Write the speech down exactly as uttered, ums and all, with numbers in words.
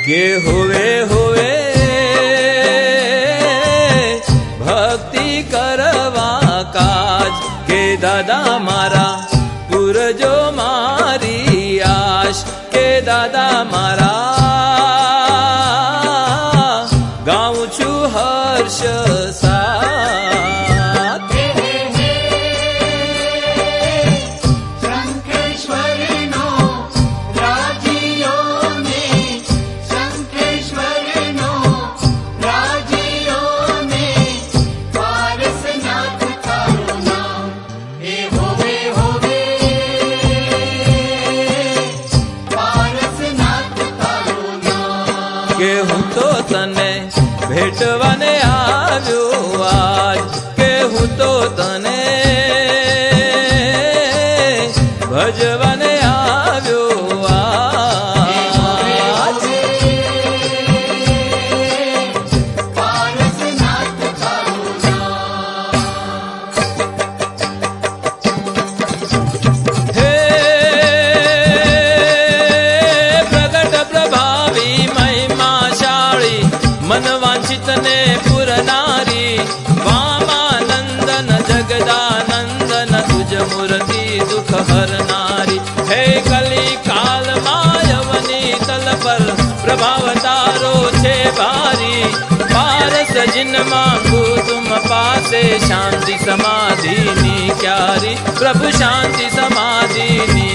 के हुए हुए भक्ति करवा काज के दादा मारा पूरजो मारी आश के दादा मारा गाऊं छू हर्ष साथ शंखेश्वर नो राजियो में शंखेश्वर नो राजियो में पारसनाथ तारो नाम ए होवे होवे पारसनाथ तारो नाम के हूँ तो तने भेटवाने આવ્યો આજ કે હું તો તને ભજવાને આવ્યો આજ पारसनाथ तारो नाम હે પ્રગટ પ્રભાવી મહિમાશાળી मन वांछित ने पुरनारी वामानंदन जगदानंदन तुझ मूर्ति दुख हरनारी हे कली काल मायवनी तल पर प्रभाव तारो छे भारी पारस जिन मांगू तुम पासे शांति समाधि नी क्यारी प्रभु शांति समाधि नी